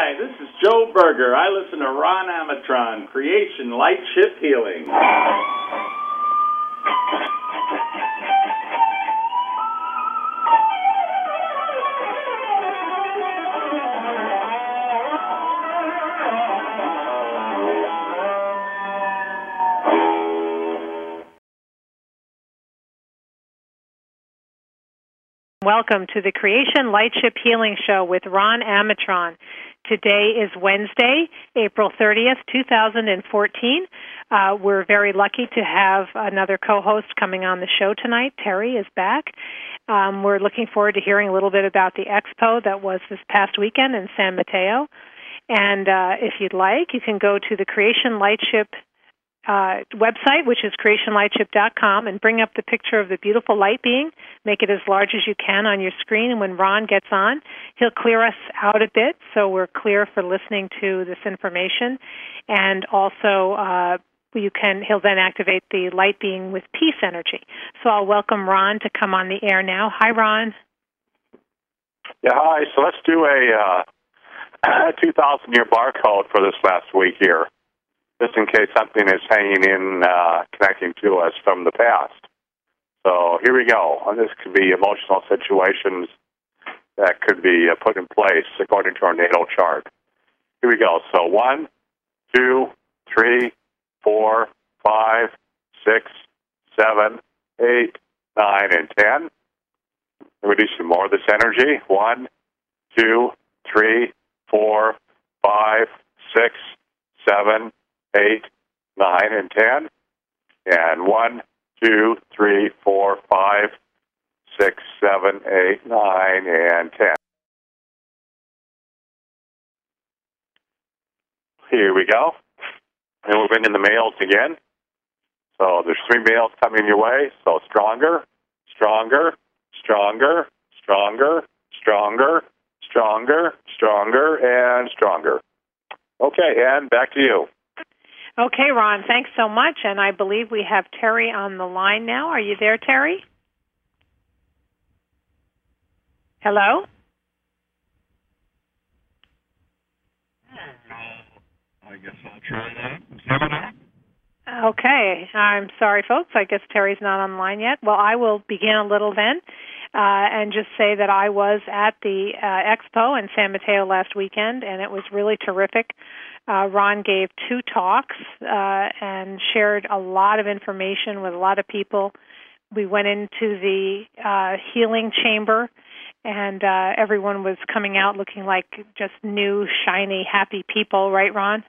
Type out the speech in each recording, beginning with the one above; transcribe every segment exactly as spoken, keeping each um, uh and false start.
Hi, this is Joe Berger. I listen to Ron Amatron, Creation Light Ship Healing. Welcome to the Creation Lightship Healing Show with Ron Amatron. Today is Wednesday, April thirtieth, two thousand fourteen. Uh, we're very lucky to have another co-host coming on the show tonight. Terry is back. Um, we're looking forward to hearing a little bit about the expo that was this past weekend in San Mateo. And uh, if you'd like, you can go to the Creation Lightship Uh, website, which is creation lightship dot com, and bring up the picture of the beautiful light being. Make it as large as you can on your screen, and when Ron gets on, he'll clear us out a bit so we're clear for listening to this information. And also, uh, you can he'll then activate the light being with peace energy. So I'll welcome Ron to come on the air now. Hi, Ron. Yeah, hi. So let's do a uh, two thousand year barcode for this last week here, just in case something is hanging in, uh, connecting to us from the past. So here we go. This could be emotional situations that could be uh, put in place according to our natal chart. Here we go. So one, two, three, four, five, six, seven, eight, nine, and ten. And we do some more of this energy. One, two, three, four, five, six, seven, eight, nine, and ten, and one, two, three, four, five, six, seven, eight, nine, and ten. Here we go. And we're bringing the males again. So there's three males coming your way. So stronger, stronger, stronger, stronger, stronger, stronger, stronger, and stronger. Okay, and back to you. Okay, Ron, thanks so much. And I believe we have Terry on the line now. Are you there, Terry? Hello? I guess I'll try that. Is that enough? Okay. I'm sorry, folks. I guess Terry's not on the line yet. Well, I will begin a little then uh, and just say that I was at the uh, expo in San Mateo last weekend, and it was really terrific. Uh, Ron gave two talks uh, and shared a lot of information with a lot of people. We went into the uh, healing chamber, and uh, everyone was coming out looking like just new, shiny, happy people, right, Ron?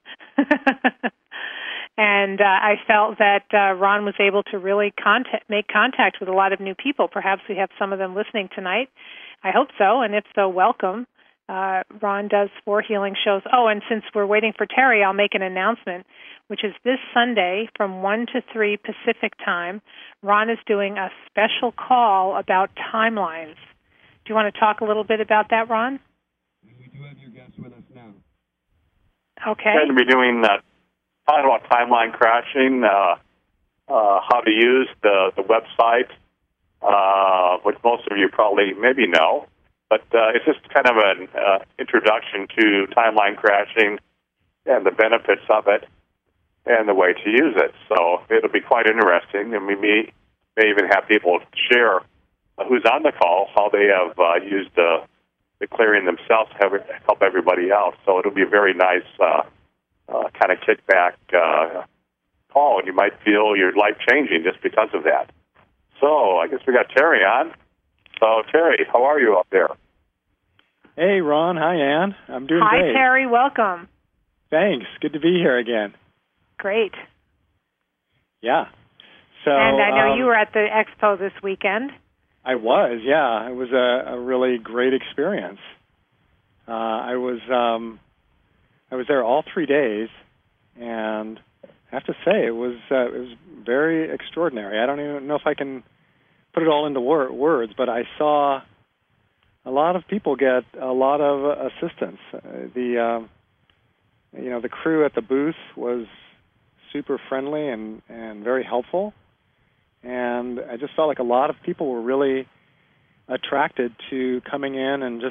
And uh, I felt that uh, Ron was able to really contact, make contact with a lot of new people. Perhaps we have some of them listening tonight. I hope so, and if so, welcome. Uh, Ron does four healing shows. Oh, and since we're waiting for Terry, I'll make an announcement, which is this Sunday from one to three Pacific time. Ron is doing a special call about timelines. Do you want to talk a little bit about that, Ron? We do have your guest with us now. Okay. We're going to be doing uh, talking about timeline crashing, uh, uh, how to use the, the website, uh, which most of you probably maybe know. But uh, it's just kind of an uh, introduction to timeline crashing and the benefits of it and the way to use it. So it'll be quite interesting, and we may, may even have people share uh, who's on the call, how they have uh, used uh, the clearing themselves to have, help everybody out. So it'll be a very nice uh, uh, kind of kickback uh, call, and you might feel your life changing just because of that. So I guess we got Terry on. So, Terry, how are you up there? Hey, Ron. Hi, Ann. I'm doing Hi, great. Hi, Terry. Welcome. Thanks. Good to be here again. Great. Yeah. So, and I know um, you were at the expo this weekend. I was, yeah. It was a, a really great experience. Uh, I was um, I was there all three days, and I have to say it was uh, it was very extraordinary. I don't even know if I can put it all into wor- words, but I saw a lot of people get a lot of assistance. Uh, the um, you know the crew at the booth was super friendly and, and very helpful, and I just felt like a lot of people were really attracted to coming in and just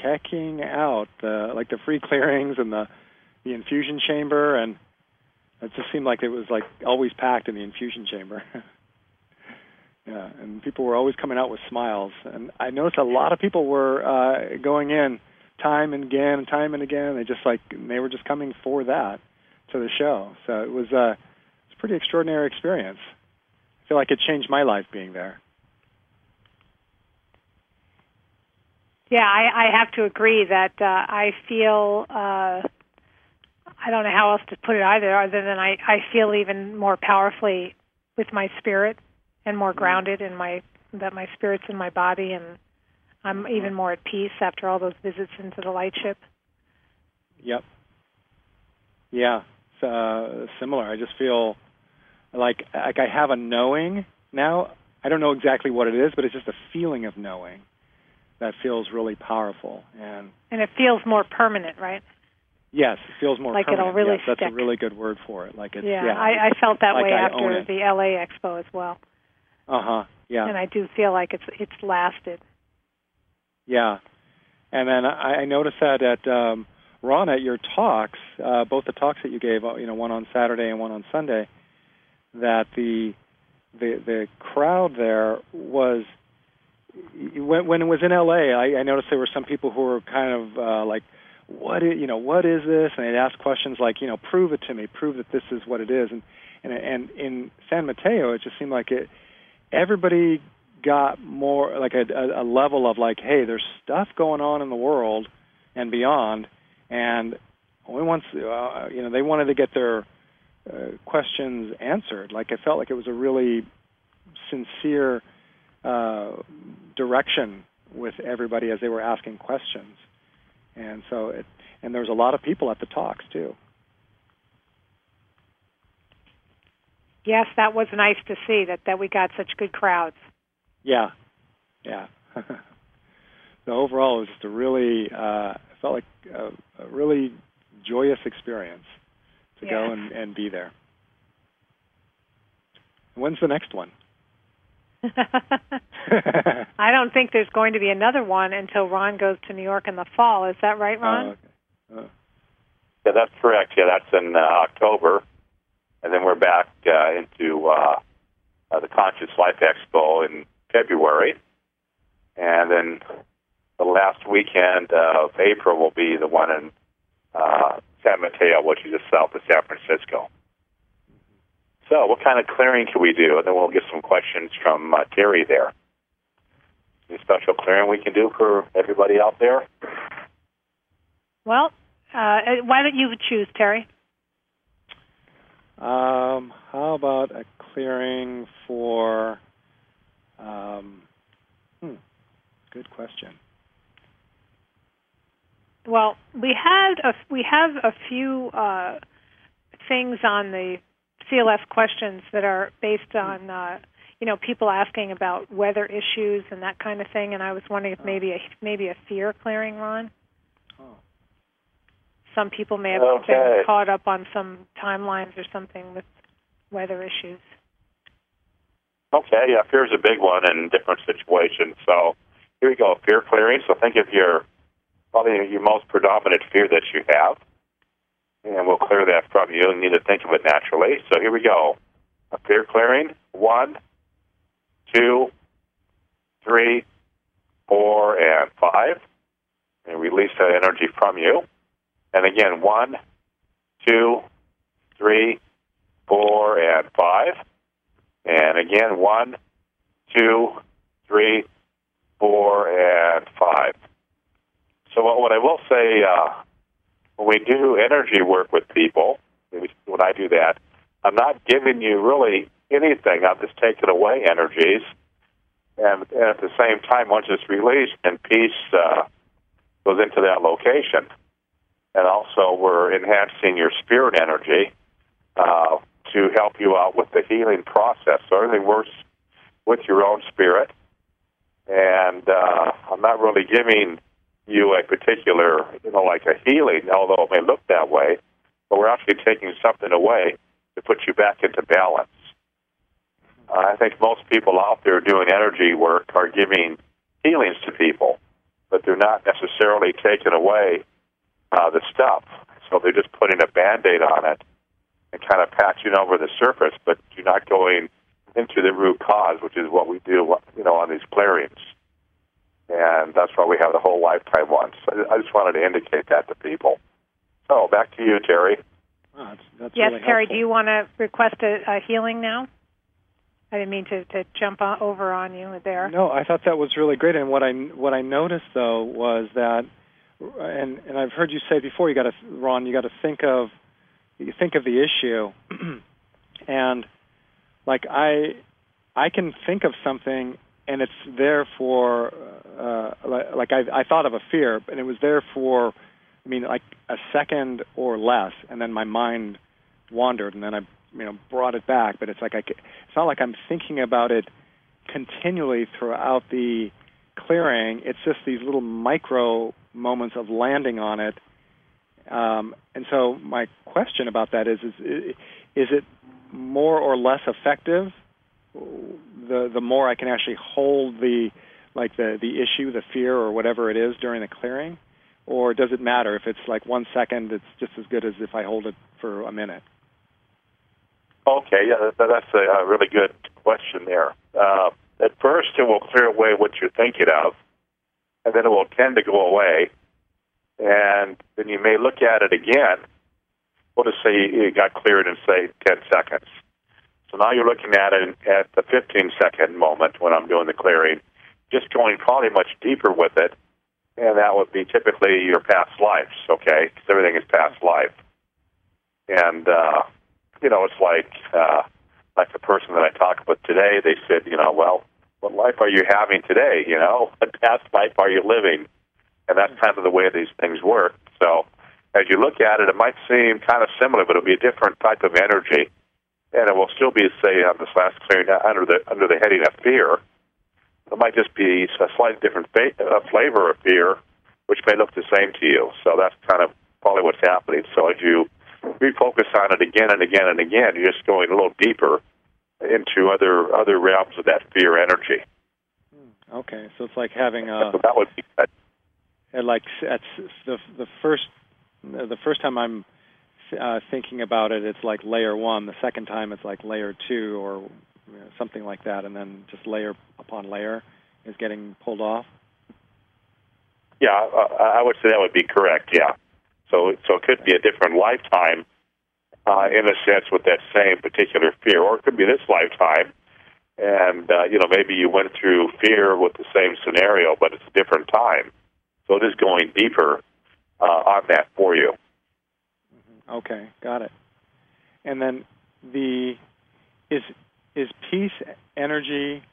checking out the like the free clearings and the the infusion chamber, and it just seemed like it was like always packed in the infusion chamber. Yeah, and people were always coming out with smiles, and I noticed a lot of people were uh, going in time and again and time and again. They just like they were just coming for that to the show. So it was uh, it's a pretty extraordinary experience. I feel like it changed my life being there. Yeah, I, I have to agree that uh, I feel, uh, I don't know how else to put it either, other than I, I feel even more powerfully with my spirit and more grounded in my, that my spirit's in my body, and I'm even more at peace after all those visits into the lightship. Yep. Yeah, it's uh, similar. I just feel like like I have a knowing now. I don't know exactly what it is, but it's just a feeling of knowing that feels really powerful. And and it feels more permanent, right? Yes, it feels more like permanent. It'll really yes, that's stick. a really good word for it. Like it's, yeah, yeah I, I felt that like way I after the L A Expo as well. Uh-huh, yeah. And I do feel like it's it's lasted. Yeah. And then I, I noticed that at, um, Ron, at your talks, uh, both the talks that you gave, you know, one on Saturday and one on Sunday, that the the the crowd there was, when, when it was in L A, I, I noticed there were some people who were kind of uh, like, what is, you know, what is this? And they'd ask questions like, you know, prove it to me, prove that this is what it is. And and, and in San Mateo, it just seemed like it. Everybody got more like a, a, a level of like, hey, there's stuff going on in the world and beyond, and we want, uh, you know, they wanted to get their uh, questions answered. Like I felt like it was a really sincere uh, direction with everybody as they were asking questions, and so it, and there was a lot of people at the talks too. Yes, that was nice to see that, that we got such good crowds. Yeah, yeah. So overall, it was just a really, uh, it felt like a, a really joyous experience to yes. go and, and be there. When's the next one? I don't think there's going to be another one until Ron goes to New York in the fall. Is that right, Ron? Oh, okay. uh. Yeah, that's correct. Yeah, that's in uh, October. And then we're back uh, into uh, uh, the Conscious Life Expo in February. And then the last weekend of April will be the one in uh, San Mateo, which is just south of San Francisco. So what kind of clearing can we do? And then we'll get some questions from uh, Terry there. Any special clearing we can do for everybody out there? Well, uh, why don't you choose, Terry? Um, how about a clearing for, um, hmm, good question. Well, we had a, we have a few uh, things on the C L S questions that are based on, uh, you know, people asking about weather issues and that kind of thing, and I was wondering if maybe a, maybe a fear clearing, Ron? Some people may have okay. been caught up on some timelines or something with weather issues. Okay, yeah, fear's a big one in different situations. So here we go, fear clearing. So think of your, probably your most predominant fear that you have, and we'll clear that from you. You need to think of it naturally. So here we go. A fear clearing. One, two, three, four, and five. And release that energy from you. And again, one, two, three, four, and five. And again, one, two, three, four, and five. So what, what I will say, uh, when we do energy work with people, when I do that, I'm not giving you really anything. I'm just taking away energies. And, and at the same time, once it's released, and peace uh, goes into that location. And also, we're enhancing your spirit energy uh, to help you out with the healing process. So everything works with your own spirit. And uh, I'm not really giving you a particular, you know, like a healing, although it may look that way. But we're actually taking something away to put you back into balance. Uh, I think most people out there doing energy work are giving healings to people. But they're not necessarily taking away uh, the stuff. So they're just putting a Band-Aid on it and kind of patching over the surface, but you're not going into the root cause, which is what we do, you know, on these clearings. And that's why we have the whole lifetime ones. So I just wanted to indicate that to people. So back to you, Terry. Oh, that's, that's yes, really Terry, helpful. do you want to request a, a healing now? I didn't mean to, to jump on, over on you there. No, I thought that was really great. And what I what I noticed though was that, and and I've heard you say before, you got to Ron, you got to think of you think of the issue, and like I I can think of something and it's there for uh, like I I thought of a fear and it was there for I mean like a second or less, and then my mind wandered and then I you know brought it back. But it's like I it's not like I'm thinking about it continually throughout the clearing. It's just these little micro moments of landing on it. Um, and so my question about that is, is, is it more or less effective the the more I can actually hold the like the, the issue, the fear, or whatever it is during the clearing? Or does it matter if it's like one second, it's just as good as if I hold it for a minute? Okay, yeah, that, that's a, a really good question there. Uh, at first, it will clear away what you're thinking of, and then it will tend to go away. And then you may look at it again. We'll just say it got cleared in, say, ten seconds. So now you're looking at it at the fifteen-second moment when I'm doing the clearing, just going probably much deeper with it, and that would be typically your past lives, okay? Because everything is past life. And, uh, you know, it's like uh, like the person that I talked with today, they said, you know, well, what life are you having today, you know? What past life are you living? And that's kind of the way these things work. So as you look at it, it might seem kind of similar, but it'll be a different type of energy. And it will still be, say, on this last clearing, under the under the heading of fear. It might just be a slightly different fa- uh, flavor of fear, which may look the same to you. So that's kind of probably what's happening. So as you refocus on it again and again and again, you're just going a little deeper into other other realms of that fear energy. Okay, so it's like having a... So that would be good. And like at the the first the first time I'm uh, thinking about it, it's like layer one. The second time, it's like layer two, or you know, something like that, and then just layer upon layer is getting pulled off. Yeah, uh, I would say that would be correct. Yeah, so so it could be a different lifetime uh, in a sense with that same particular fear, or it could be this lifetime, and uh, you know maybe you went through fear with the same scenario, but it's a different time. So it is going deeper uh, on that for you. Okay, got it. And then the is is peace energy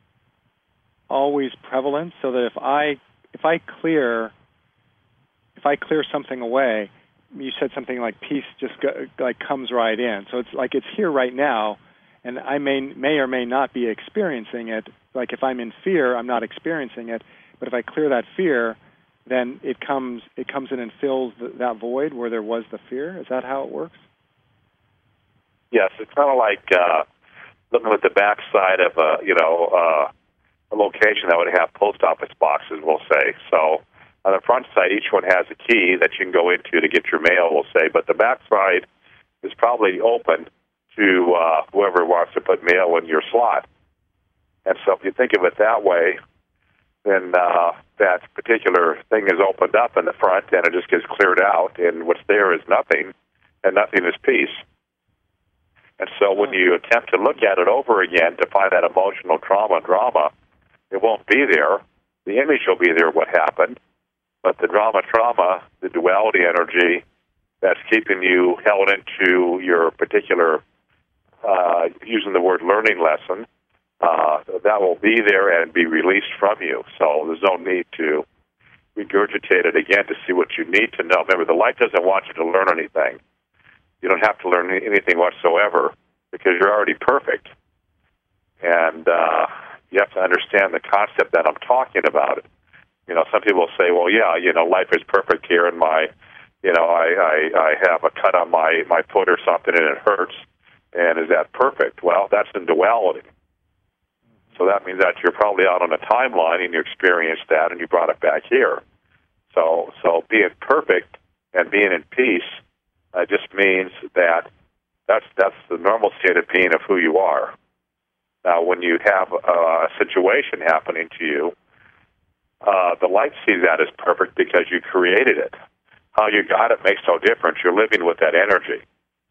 always prevalent? So that if I if I clear if I clear something away, you said something like peace just go, like comes right in. So it's like it's here right now, and I may may or may not be experiencing it. Like if I'm in fear, I'm not experiencing it. But if I clear that fear, then it comes it comes in and fills the, that void where there was the fear. Is that how it works? Yes, it's kind of like uh, looking at the backside of a you know uh, a location that would have post office boxes. We'll say so. On the front side, each one has a key that you can go into to get your mail. We'll say, but the back side is probably open to uh, whoever wants to put mail in your slot. And so, if you think of it that way, then uh, that particular thing is opened up in the front, and it just gets cleared out, and what's there is nothing, and nothing is peace. And so when you attempt to look at it over again to find that emotional trauma and drama, it won't be there. The image will be there, what happened, but the drama, trauma, the duality energy that's keeping you held into your particular, uh, using the word learning lesson, Uh, that will be there and be released from you. So there's no need to regurgitate it again to see what you need to know. Remember, the light doesn't want you to learn anything. You don't have to learn anything whatsoever because you're already perfect. And uh, you have to understand the concept that I'm talking about. You know, some people say, well, yeah, you know, life is perfect here and my, you know, I, I, I have a cut on my, my foot or something and it hurts. And is that perfect? Well, that's in duality. So that means that you're probably out on a timeline and you experienced that and you brought it back here. So, so being perfect and being in peace uh, just means that that's that's the normal state of being of who you are. Now, when you have a situation happening to you, uh, the light sees that as perfect because you created it. How you got it makes no difference. You're living with that energy.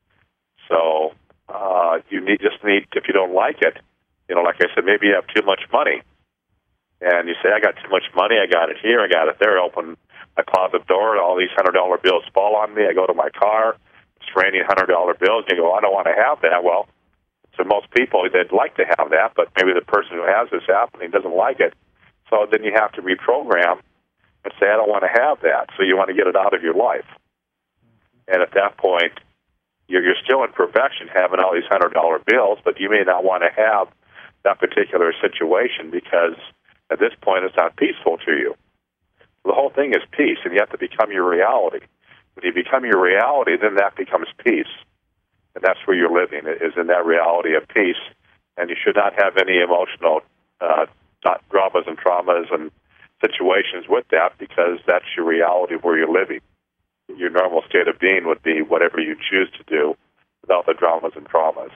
So uh, you need just need, if you don't like it, you know, like I said, maybe you have too much money. And you say, I got too much money, I got it here, I got it there. I open my closet door, and all these one hundred dollar bills fall on me. I go to my car, it's raining one hundred dollar bills, and you go, I don't want to have that. Well, to most people, they'd like to have that, but maybe the person who has this happening doesn't like it. So then you have to reprogram and say, I don't want to have that. So you want to get it out of your life. And at that point, you're, you're still in perfection having all these one hundred dollar bills, but you may not want to have that particular situation because at this point it's not peaceful to you. The whole thing is peace, and you have to become your reality. When you become your reality, then that becomes peace. And that's where you're living, is in that reality of peace. And you should not have any emotional uh, dramas and traumas and situations with that because that's your reality of where you're living. Your normal state of being would be whatever you choose to do without the dramas and traumas.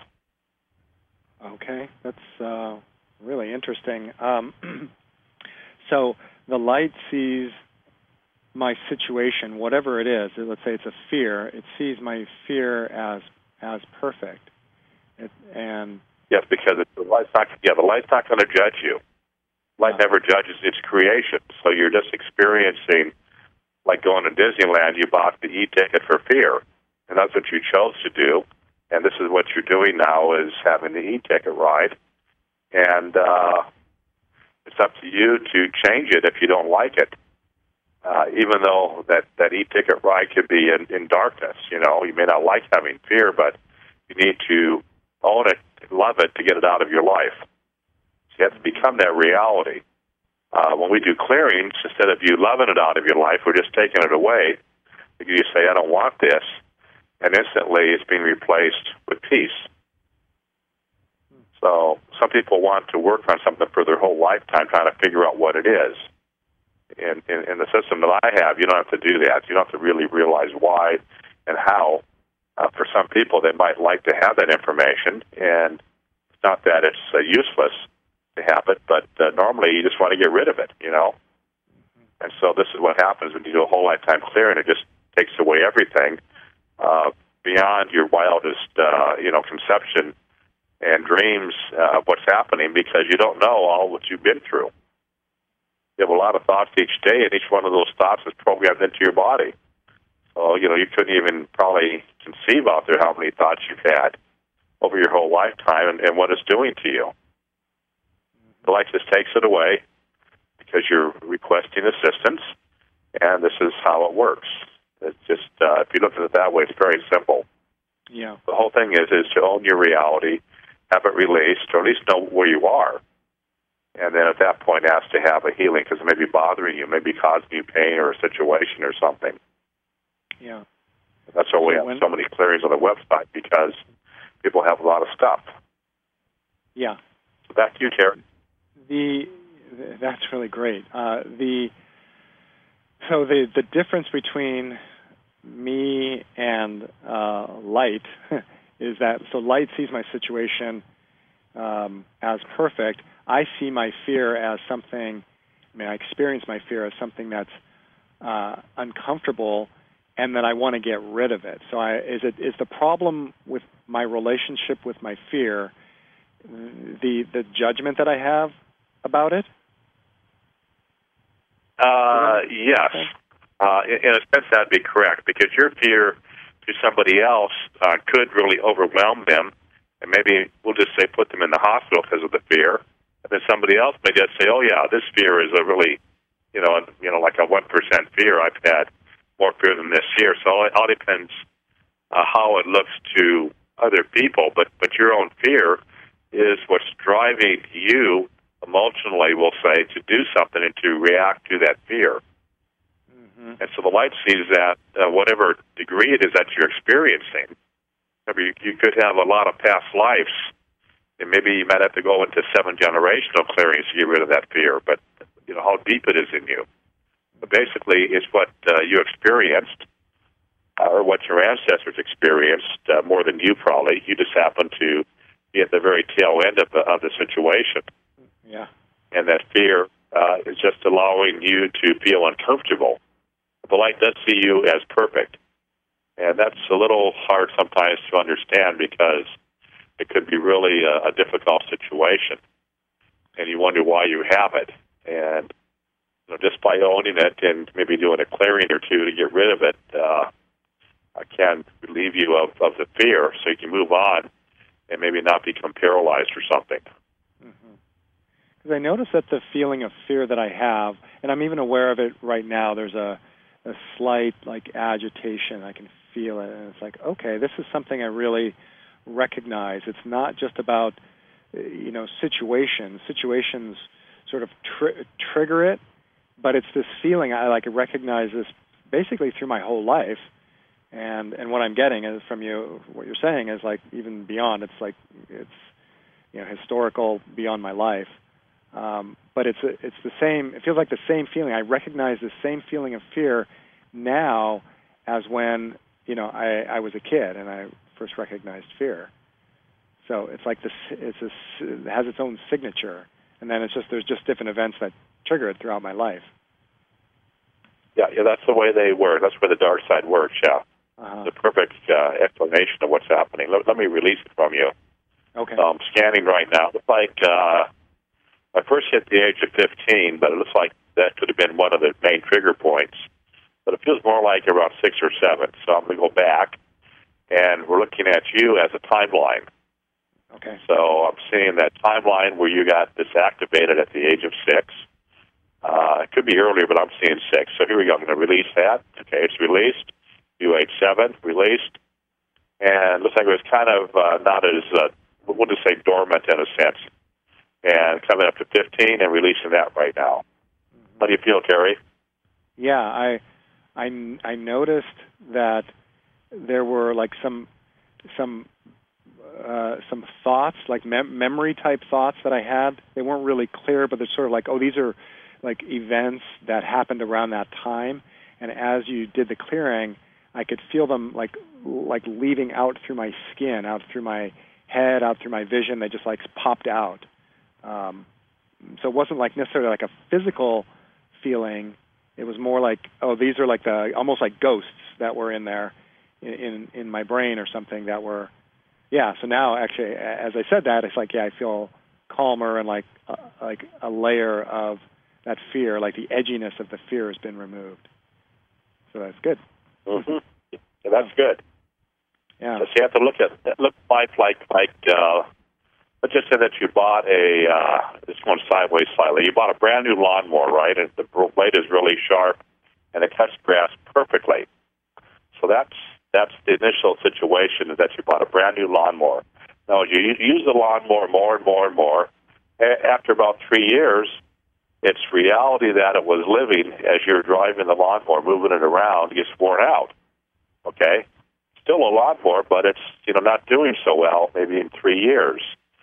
Okay, that's uh, really interesting. Um, so the light sees my situation, whatever it is. Let's say it's a fear. It sees my fear as as perfect, it, and yes, because it, the light's not. Yeah, the light's not going to judge you. Light never judges its creation, so you're just experiencing, like going to Disneyland. You bought the e-ticket for fear, and that's what you chose to do. And this is what you're doing now, is having the e-ticket ride. And uh, it's up to you to change it if you don't like it. Uh, even though that, that e-ticket ride could be in, in darkness, you know, you may not like having fear, but you need to own it, love it, to get it out of your life. So you have to become that reality. Uh, when we do clearings, instead of you loving it out of your life, we're just taking it away. You say, I don't want this. And instantly it's being replaced with peace. So some people want to work on something for their whole lifetime, trying to figure out what it is. In, in, in the system that I have, you don't have to do that. You don't have to really realize why and how. Uh, for some people, they might like to have that information, and it's not that it's uh, useless to have it, but uh, normally you just want to get rid of it, you know. And so this is what happens when you do a whole lifetime clearing. It just takes away everything uh, beyond your wildest, uh, you know, conception and dreams uh, of what's happening, because you don't know all what you've been through. You have a lot of thoughts each day, and each one of those thoughts is programmed into your body. So, you know, you couldn't even probably conceive out there how many thoughts you've had over your whole lifetime and, and what it's doing to you. The light just takes it away because you're requesting assistance, and this is how it works. It's just, uh, if you look at it that way, it's very simple. Yeah. The whole thing is, is to own your reality, have it released, or at least know where you are. And then at that point, ask to have a healing because it may be bothering you, maybe causing you pain or a situation or something. Yeah. That's why we so have when, so many clearings on the website, because people have a lot of stuff. Yeah. So back to you, Terry. The that's really great. Uh, the so the the difference between me and uh, light is that so light sees my situation um, as perfect. I see my fear as something. I mean, I experience my fear as something that's uh, uncomfortable, and that I want to get rid of it. So, I, is it is the problem with my relationship with my fear the the judgment that I have about it? Uh, yes. Uh, in, in a sense, that'd be correct, because your fear to somebody else uh, could really overwhelm them, and maybe we'll just say put them in the hospital because of the fear. And then somebody else may just say, "Oh, yeah, this fear is a really, you know, you know, like a one percent fear. I've had more fear than this fear." So it all depends uh, how it looks to other people. But but your own fear is what's driving you emotionally, we'll say, to do something and to react to that fear. Mm-hmm. And so the light sees that uh, whatever degree it is that you're experiencing. Remember, you, you could have a lot of past lives, and maybe you might have to go into seven generational clearings to get rid of that fear. But you know how deep it is in you. But basically is what uh, you experienced, uh, or what your ancestors experienced uh, more than you probably. You just happen to be at the very tail end of the, of the situation. Yeah. And that fear uh, is just allowing you to feel uncomfortable. The light does see you as perfect. And that's a little hard sometimes to understand because it could be really a, a difficult situation. And you wonder why you have it. And you know, just by owning it and maybe doing a clearing or two to get rid of it, uh, I can relieve you of, of the fear so you can move on and maybe not become paralyzed or something. Because I notice that the feeling of fear that I have, and I'm even aware of it right now, there's a, a slight like agitation. I can feel it, and it's like, okay, this is something I really recognize. It's not just about, you know, situations. Situations sort of tr- trigger it, but it's this feeling I like recognize this basically through my whole life. And and what I'm getting is from you, what you're saying is like even beyond. It's like it's you know historical beyond my life. Um, but it's a, it's the same. It feels like the same feeling. I recognize the same feeling of fear now as when you know I, I was a kid and I first recognized fear. So it's like this. It's a, it has its own signature, and then it's just there's just different events that trigger it throughout my life. Yeah, yeah, that's the way they work. That's where the dark side works. Yeah. Uh-huh. The perfect uh, explanation of what's happening. Let, let me release it from you. Okay. So I'm scanning right now. It looks like uh, I first hit the age of fifteen, but it looks like that could have been one of the main trigger points. But it feels more like around six or seven. So I'm going to go back, and we're looking at you as a timeline. Okay. So I'm seeing that timeline where you got disactivated at the age of six. Uh, it could be earlier, but I'm seeing six. So here we go. I'm going to release that. Okay, it's released. You age seven, released, and it looks like it was kind of uh, not as, uh, we'll just say dormant in a sense, and coming up to fifteen and releasing that right now. Mm-hmm. How do you feel, Terry? Yeah, I, I, I noticed that there were like some, some, uh, some thoughts, like mem- memory type thoughts that I had. They weren't really clear, but they're sort of like, oh, these are like events that happened around that time, and as you did the clearing, I could feel them like like leaving out through my skin, out through my head, out through my vision. They just like popped out. Um, so it wasn't like necessarily like a physical feeling. It was more like, oh, these are like the almost like ghosts that were in there, in in, in my brain or something that were, yeah. So now actually, as I said that, it's like yeah, I feel calmer and like uh, like a layer of that fear, like the edginess of the fear has been removed. So that's good. Mm-hmm. Yeah, that's good. Yeah. So you have to look at look life like like uh, let's just say that you bought a uh, it's going sideways slightly. You bought a brand new lawnmower, right? And the blade is really sharp, and it cuts grass perfectly. So that's that's the initial situation is that you bought a brand new lawnmower. Now you use the lawnmower more and more and more. A- after about three years. It's reality that it was living as you're driving the lawnmower, moving it around, gets worn out. Okay? Still a lawnmower, but it's, you know, not doing so well maybe in three years.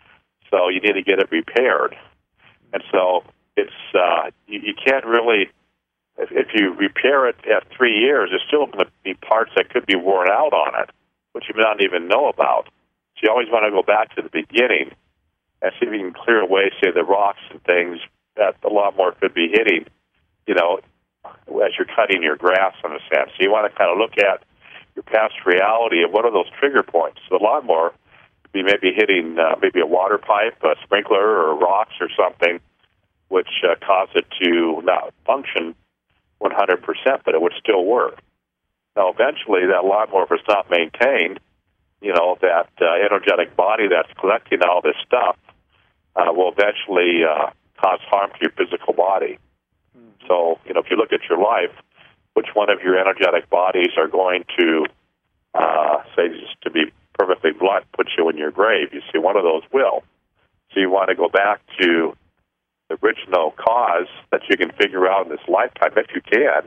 So you need to get it repaired. And so it's, uh, you, you can't really, if, if you repair it at three years, there's still going to be parts that could be worn out on it, which you may not even know about. So you always want to go back to the beginning and see if you can clear away, say, the rocks and things that the lawnmower could be hitting, you know, as you're cutting your grass in a sense. So you want to kind of look at your past reality of what are those trigger points. So the lawnmower could be maybe hitting uh, maybe a water pipe, a sprinkler, or rocks or something, which uh, cause it to not function one hundred percent, but it would still work. Now, eventually, that lawnmower, if it's not maintained, you know, that uh, energetic body that's collecting all this stuff uh, will eventually uh, cause harm to your physical body. Mm-hmm. So, you know, if you look at your life, which one of your energetic bodies are going to, uh, say, just to be perfectly blunt, put you in your grave? You see, one of those will. So you want to go back to the original cause that you can figure out in this lifetime, if you can,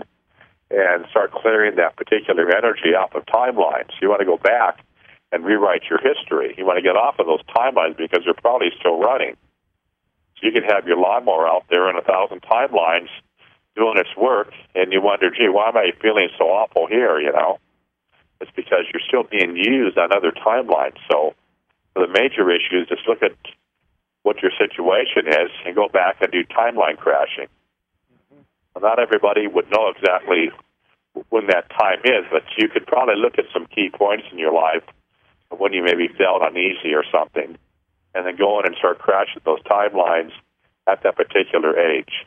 and start clearing that particular energy off of timelines. So you want to go back and rewrite your history. You want to get off of those timelines because they're probably still running. You could have your lawnmower out there in a thousand timelines, doing its work, and you wonder, gee, why am I feeling so awful here, you know? It's because you're still being used on other timelines. So the major issue is just look at what your situation is and go back and do timeline crashing. Mm-hmm. Well, not everybody would know exactly when that time is, but you could probably look at some key points in your life when you maybe felt uneasy or something, and then go in and start crashing those timelines at that particular age.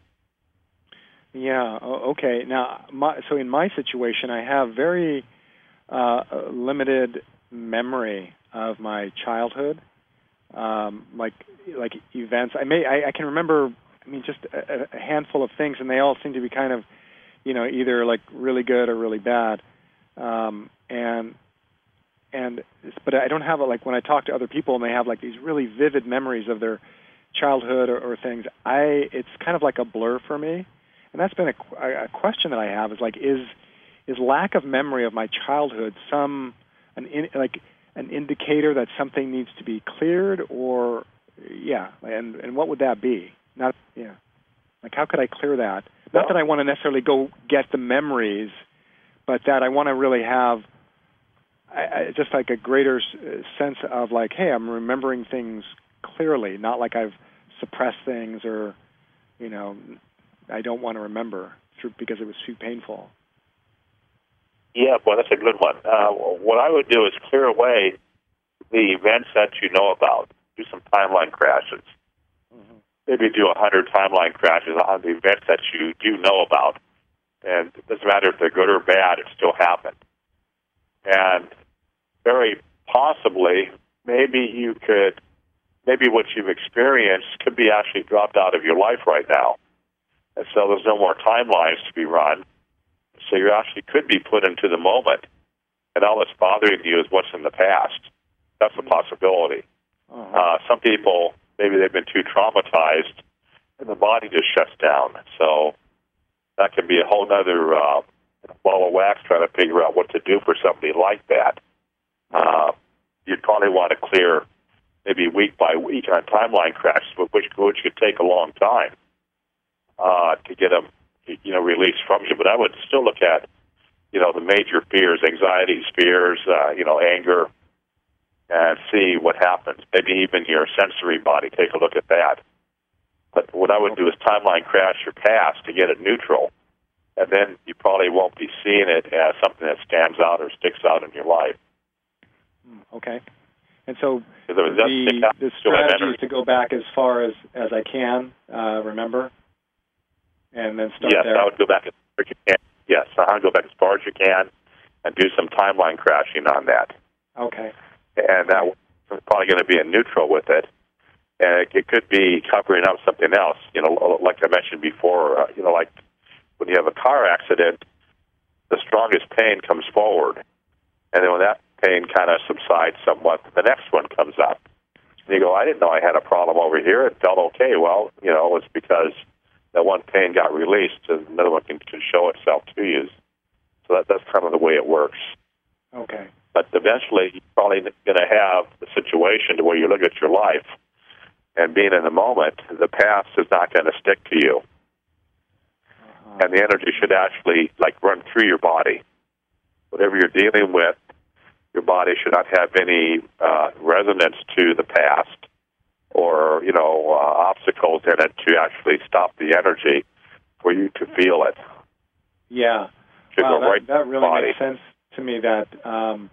Yeah, okay. Now, my, so in my situation, I have very uh, limited memory of my childhood, um, like like events. I may I, I can remember, I mean, just a, a handful of things, and they all seem to be kind of, you know, either like really good or really bad. Um, and and but I don't have it like when I talk to other people and they have like these really vivid memories of their childhood or, or things. I it's kind of like a blur for me. And that's been a, a question that I have is like, is is lack of memory of my childhood some an in, like an indicator that something needs to be cleared, or yeah, and and what would that be? Not yeah, like how could I clear that? Not that I want to necessarily go get the memories, but that I want to really have I, I, just like a greater sense of like, hey, I'm remembering things clearly, not like I've suppressed things or you know. I don't want to remember through, because it was too painful. Yeah, boy, that's a good one. Uh, what I would do is clear away the events that you know about. Do some timeline crashes. Mm-hmm. Maybe do a hundred timeline crashes on the events that you do know about. And it doesn't matter if they're good or bad, it still happened. And very possibly, maybe you could, maybe what you've experienced could be actually dropped out of your life right now. And so there's no more timelines to be run. So you actually could be put into the moment. And all that's bothering you is what's in the past. That's a possibility. Uh-huh. Uh, some people, maybe they've been too traumatized, and the body just shuts down. So that can be a whole other uh, ball of wax trying to figure out what to do for somebody like that. Uh, you'd probably want to clear maybe week by week on timeline crashes, which, which could take a long time. Uh, to get them, you know, released from you. But I would still look at, you know, the major fears, anxieties, fears, uh, you know, anger, and see what happens. Maybe even your sensory body, take a look at that. But what I would do is timeline crash your past to get it neutral, and then you probably won't be seeing it as something that stands out or sticks out in your life. Okay. And so the, the, the strategy is to go back as far as, as I can, uh, remember? And then start yes, there. I would go back as far as you can. Yes, I would go back as far as you can and do some timeline crashing on that. Okay. And that uh, probably going to be in neutral with it. And it, it could be covering up something else. You know, like I mentioned before. Uh, you know, like when you have a car accident, the strongest pain comes forward, and then when that pain kind of subsides somewhat, the next one comes up. And you go, I didn't know I had a problem over here. It felt okay. Well, you know, it's because that one pain got released, and another one can, can show itself to you. So that, that's kind of the way it works. Okay. But eventually, you're probably going to have the situation to where you look at your life, and being in the moment, the past is not going to stick to you. Uh-huh. And the energy should actually, like, run through your body. Whatever you're dealing with, your body should not have any uh, resonance to the past, or, you know, uh, obstacles in it to actually stop the energy for you to feel it. Yeah. Wow, that, right that really body. makes sense to me that, um,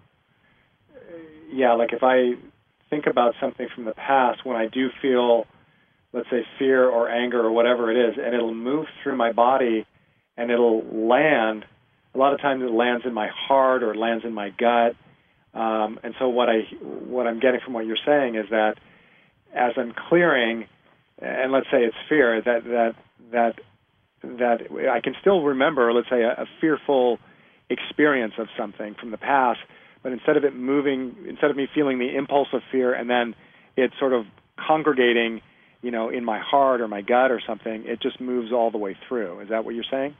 yeah, like if I think about something from the past, when I do feel, let's say, fear or anger or whatever it is, and it'll move through my body and it'll land, a lot of times it lands in my heart or it lands in my gut. Um, and so what, I, what I'm getting from what you're saying is that as I'm clearing, and let's say it's fear, that that that that I can still remember, let's say, a, a fearful experience of something from the past, but instead of it moving, instead of me feeling the impulse of fear and then it sort of congregating, you know, in my heart or my gut or something, it just moves all the way through. Is that what you're saying?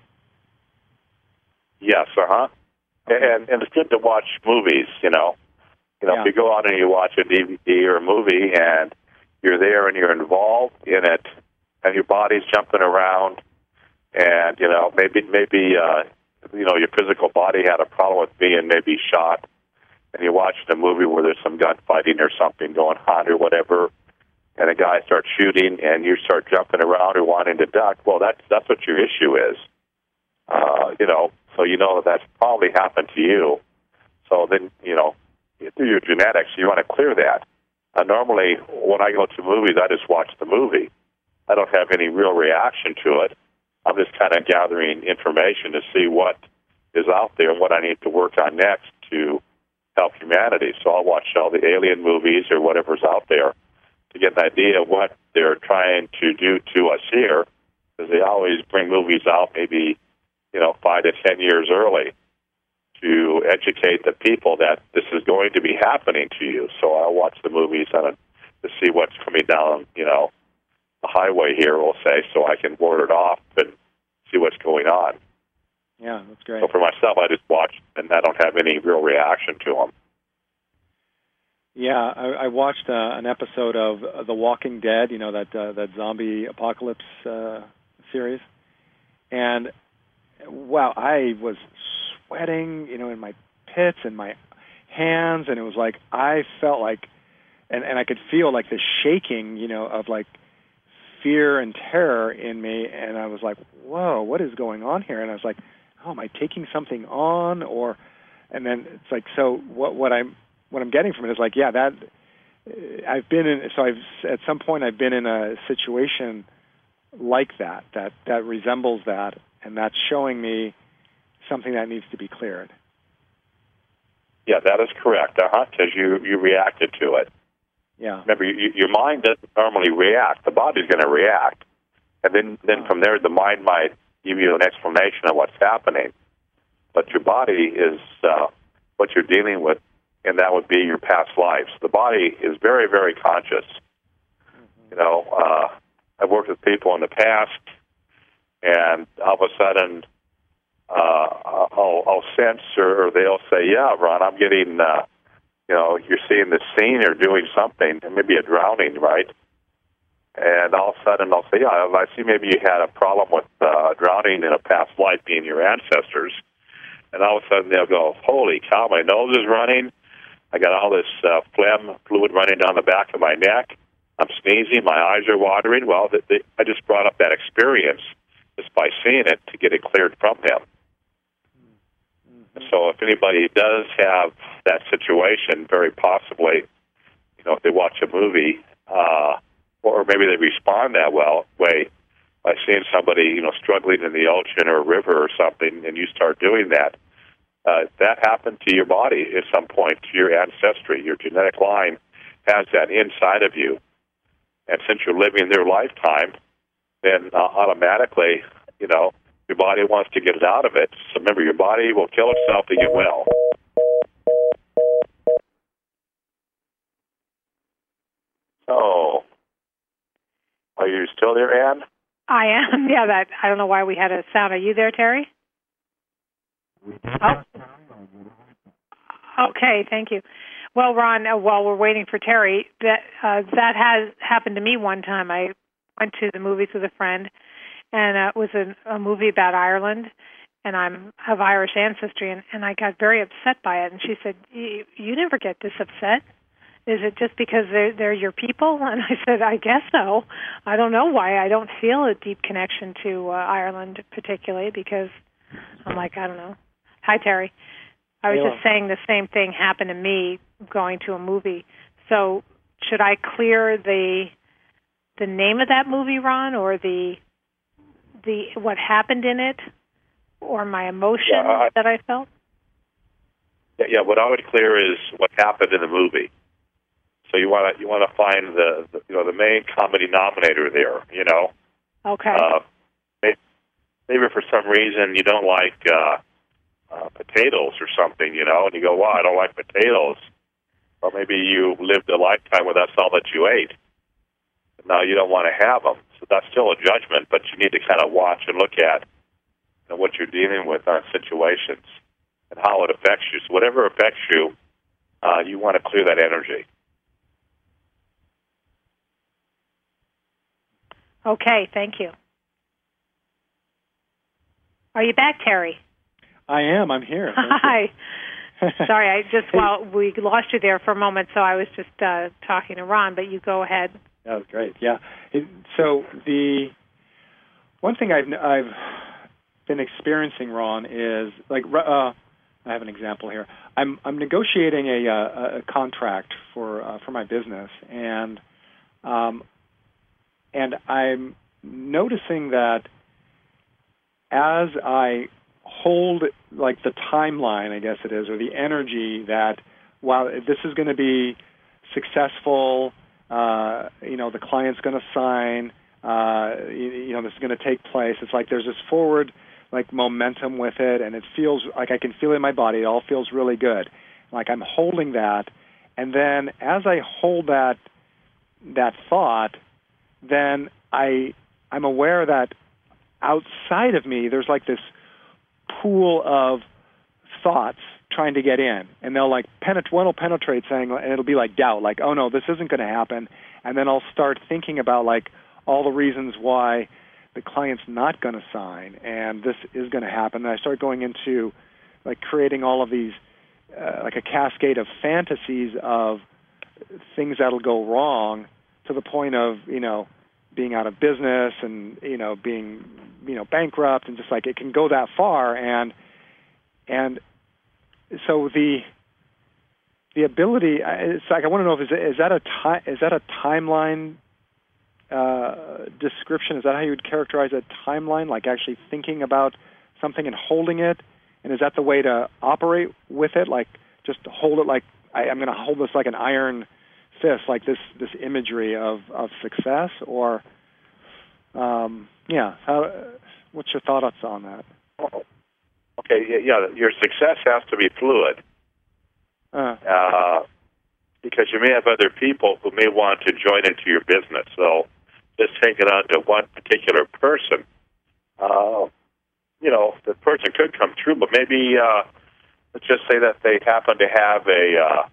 Yes, uh-huh. Okay. And, and it's good to watch movies, you know. You know, yeah. If you go out and you watch a D V D or a movie and you're there and you're involved in it, and your body's jumping around, and you know maybe maybe uh, you know your physical body had a problem with being maybe shot, and you watched a movie where there's some gunfighting or something going on or whatever, and a guy starts shooting and you start jumping around or wanting to duck. Well, that's that's what your issue is, uh, you know. So you know that that's probably happened to you. So then you know through your genetics, you want to clear that. Uh, normally, when I go to movies, I just watch the movie. I don't have any real reaction to it. I'm just kind of gathering information to see what is out there and what I need to work on next to help humanity. So I'll watch all the alien movies or whatever's out there to get an idea of what they're trying to do to us here, because they always bring movies out maybe, you know, five to ten years early to educate the people that this is going to be happening to you. So I'll watch the movies on to see what's coming down, you know, the highway here, we'll say, so I can ward it off and see what's going on. Yeah, that's great. So for myself, I just watch, and I don't have any real reaction to them. Yeah, I, I watched uh, an episode of uh, The Walking Dead, you know, that uh, that zombie apocalypse uh, series, and wow, I was sweating, you know, in my pits and my hands, and it was like I felt like, and, and I could feel like the shaking, you know, of like fear and terror in me, and I was like, whoa, what is going on here? And I was like, oh, am I taking something on? Or, and then it's like, so what? What I'm what I'm getting from it is like, yeah, that I've been in. So I've at some point I've been in a situation like that, that that resembles that, and that's showing me something that needs to be cleared. Yeah, that is correct, uh-huh, because you, you reacted to it. Yeah. Remember, you, your mind doesn't normally react. The body's going to react. And then, then from there, the mind might give you an explanation of what's happening. But your body is uh, what you're dealing with, and that would be your past lives. The body is very, very conscious. Mm-hmm. You know, uh, I've worked with people in the past, and all of a sudden, uh, I'll, I'll sense, or they'll say, yeah, Ron, I'm getting, uh, you know, you're seeing the scene or doing something, maybe a drowning, right? And all of a sudden I'll say, yeah, I see maybe you had a problem with uh, drowning in a past life being your ancestors. And all of a sudden they'll go, holy cow, my nose is running. I got all this uh, phlegm fluid running down the back of my neck. I'm sneezing. My eyes are watering. Well, they, they, I just brought up that experience just by seeing it to get it cleared from them. So if anybody does have that situation, very possibly, you know, if they watch a movie, uh, or maybe they respond that well way by seeing somebody, you know, struggling in the ocean or a river or something, and you start doing that, uh, that happened to your body at some point, to your ancestry. Your genetic line has that inside of you. And since you're living their lifetime, then uh, automatically, you know, your body wants to get it out of it. So remember, your body will kill itself to get well. So, are you still there, Ann? I am. Yeah, that. I don't know why we had a sound. Are you there, Terry? Oh. Okay, thank you. Well, Ron, uh, while we're waiting for Terry, that uh, that has happened to me one time. I went to the movies with a friend, and uh, it was a, a movie about Ireland, and I'm of Irish ancestry, and, and I got very upset by it. And she said, you never get this upset. Is it just because they're, they're your people? And I said, I guess so. I don't know why. I don't feel a deep connection to uh, Ireland particularly, because I'm like, I don't know. Hi, Terry. I was Hello. just saying the same thing happened to me going to a movie. So should I clear the the name of that movie, Ron, or the the what happened in it, or my emotion yeah, I, that I felt? Yeah, yeah, what I would clear is what happened in the movie. So you want to you want to find the, the you know the main common denominator there. You know. Okay. Uh, maybe, maybe for some reason you don't like uh, uh, potatoes or something, you know, and you go, "Wow, I don't like potatoes." Or maybe you lived a lifetime where that's all that you ate. Now you don't want to have them, so that's still a judgment. But you need to kind of watch and look at you know, what you're dealing with on situations and how it affects you. So whatever affects you, uh, you want to clear that energy. Okay, thank you. Are you back, Terry? I am. I'm here. Hi. Sorry, I just, well, we lost you there for a moment, so I was just uh, talking to Ron, but you go ahead. That was great, yeah. It, so the one thing I've, I've been experiencing, Ron, is, like, uh, I have an example here. I'm, I'm negotiating a, a, a contract for uh, for my business, and um, and I'm noticing that as I hold, like, the timeline, I guess it is, or the energy that, while this is going to be successful, uh, you know, the client's going to sign, uh, you, you know, this is going to take place. It's like there's this forward, like, momentum with it, and it feels like I can feel it in my body. It all feels really good. Like I'm holding that, and then as I hold that that thought, then I I'm aware that outside of me, there's like this pool of thoughts trying to get in, and they'll like penetrate, one will penetrate saying, and it'll be like doubt, like, oh no, this isn't going to happen, and then I'll start thinking about like all the reasons why the client's not going to sign, and this is going to happen, and I start going into like creating all of these, uh, like a cascade of fantasies of things that'll go wrong to the point of, you know, being out of business and, you know, being, you know, bankrupt, and just like it can go that far. And and so the the ability, it's like I want to know if is, is that a ti- is that a timeline uh, description? Is that how you would characterize a timeline? Like actually thinking about something and holding it, and is that the way to operate with it? Like just hold it like I, I'm going to hold this like an iron fist, like this this imagery of, of success, or um, yeah. How, what's your thoughts on that? Okay, yeah, your success has to be fluid, uh. Uh, because you may have other people who may want to join into your business. So just take it on to one particular person. Uh, you know, the person could come through, but maybe uh, let's just say that they happen to have a uh,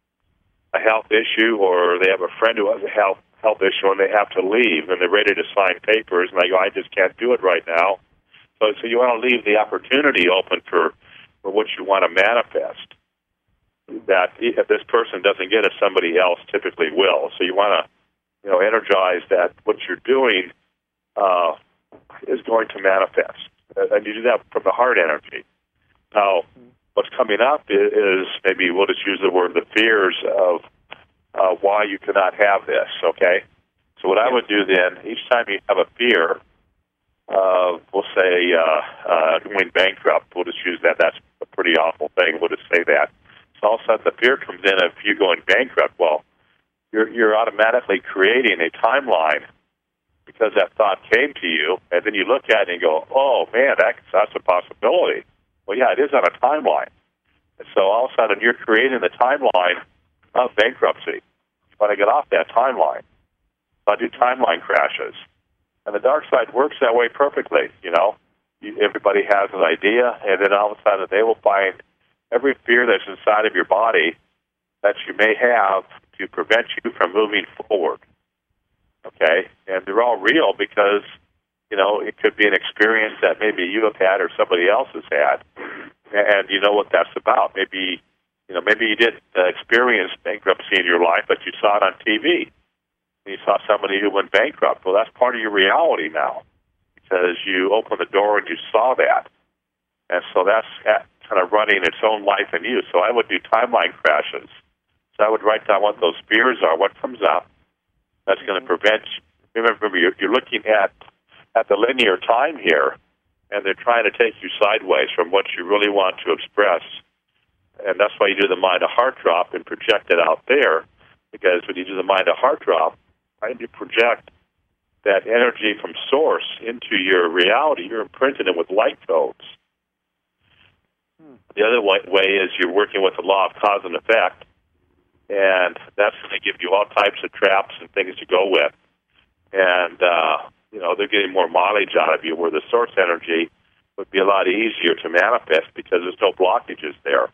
a health issue, or they have a friend who has a health health issue, and they have to leave, and they're ready to sign papers, and they go, I just can't do it right now. So, so you want to leave the opportunity open for, for what you want to manifest. That if this person doesn't get it, somebody else typically will. So you want to, you know, energize that what you're doing uh, is going to manifest, and you do that from the heart energy. Now, what's coming up is, is maybe we'll just use the word the fears of uh, why you cannot have this. Okay, so what I would do then, each time you have a fear, uh, we'll say uh, uh, going bankrupt. We'll just use that. That's a pretty awful thing. We'll just say that. So all of a sudden the fear comes in of you going bankrupt. Well, you're you're automatically creating a timeline because that thought came to you, and then you look at it and go, oh man, that's that's a possibility. Well, yeah, it is on a timeline. And so all of a sudden you're creating the timeline of bankruptcy. You want to get off that timeline. So I do timeline crashes. And the dark side works that way perfectly, you know. You, everybody has an idea, and then all of a sudden they will find every fear that's inside of your body that you may have to prevent you from moving forward. Okay? And they're all real because, you know, it could be an experience that maybe you have had or somebody else has had, and you know what that's about. Maybe, you know, maybe you didn't uh, experience bankruptcy in your life, but you saw it on T V. You saw somebody who went bankrupt. Well, that's part of your reality now because you opened the door and you saw that. And so that's kind of running its own life in you. So I would do timeline crashes. So I would write down what those fears are, what comes up that's going to prevent you. Remember, you're, you're looking at, at the linear time here, and they're trying to take you sideways from what you really want to express. And that's why you do the mind-to-heart drop and project it out there, because when you do the mind-to-heart drop, right, you project that energy from source into your reality. You're imprinting it with light codes. Hmm. The other way is you're working with the law of cause and effect, and that's going to give you all types of traps and things to go with. And, uh, you know, they're getting more mileage out of you, where the source energy would be a lot easier to manifest because there's no blockages there.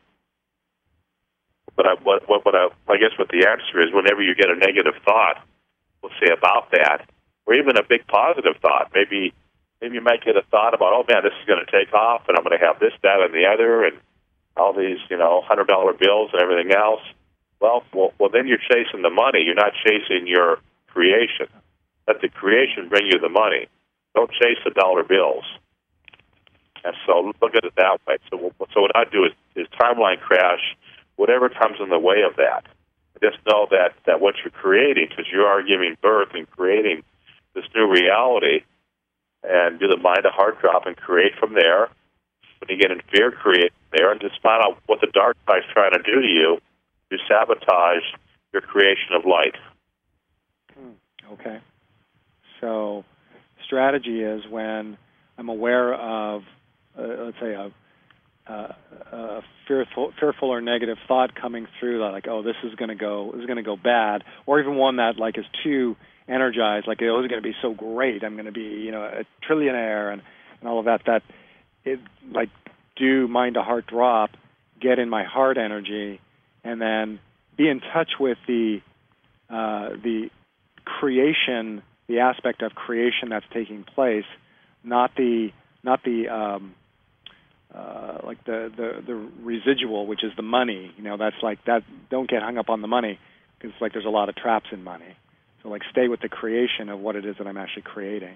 But I, what, what, what I, I guess what the answer is, whenever you get a negative thought, we'll say about that, or even a big positive thought, maybe maybe you might get a thought about, oh, man, this is going to take off, and I'm going to have this, that, and the other, and all these, you know, one hundred dollar bills and everything else. Well, well, well, then you're chasing the money. You're not chasing your creation. Let the creation bring you the money. Don't chase the dollar bills. And so look at it that way. So, so what I do is, is timeline crash whatever comes in the way of that. Just know that, that what you're creating, because you are giving birth and creating this new reality, and do the mind to heart drop and create from there. When you get in fear, create from there, and just find out what the dark side's trying to do to you to sabotage your creation of light. Okay. So strategy is when I'm aware of, uh, let's say, a, a, a fearful, fearful or negative thought coming through, that like, oh, this is going to go, this is going to go bad, or even one that like is too energized, like, oh, it's going to be so great, I'm going to be, you know, a trillionaire, and, and all of that. That it like do mind to heart drop, get in my heart energy, and then be in touch with the uh, the creation, the aspect of creation that's taking place, not the not the um, uh, like the, the the residual, which is the money. You know, that's like that. Don't get hung up on the money, because like there's a lot of traps in money. So like stay with the creation of what it is that I'm actually creating.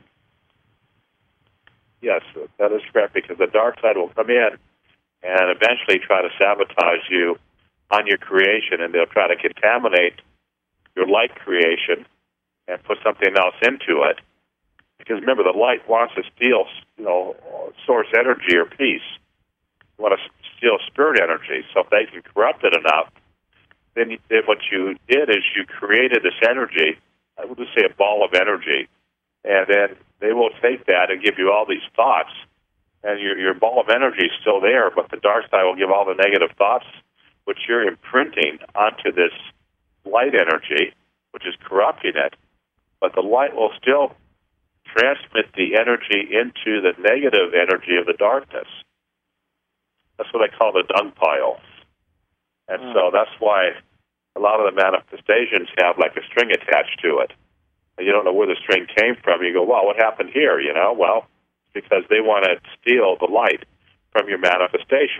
Yes, that is correct, because the dark side will come in and eventually try to sabotage you on your creation, and they'll try to contaminate your light creation and put something else into it. Because remember, the light wants to steal, you know, source energy or peace. They want to steal spirit energy. So if they can corrupt it enough, then, then what you did is you created this energy. I would just say a ball of energy, and then they will take that and give you all these thoughts, and your your ball of energy is still there, but the dark side will give all the negative thoughts, which you're imprinting onto this light energy, which is corrupting it. But the light will still transmit the energy into the negative energy of the darkness. That's what I call the dung pile. And oh. so that's why a lot of the manifestations have like a string attached to it. And you don't know where the string came from. You go, well, what happened here? You know, well, because they want to steal the light from your manifestation.